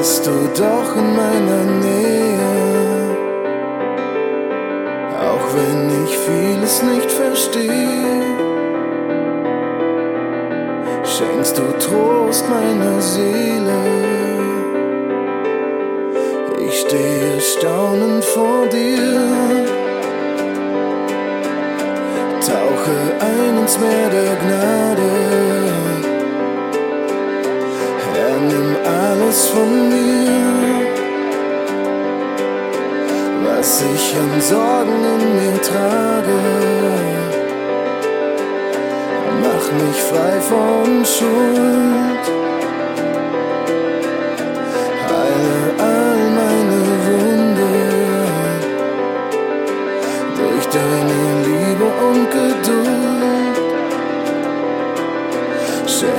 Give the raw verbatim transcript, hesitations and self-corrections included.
bist du doch in meiner Nähe. Auch wenn ich vieles nicht verstehe, schenkst du Trost meiner Seele. Ich stehe staunend vor dir, tauche ein ins Meer der Gnade. Herr, nimm alles von mir, was ich an Sorgen in mir trage. Mach mich frei von Schuld.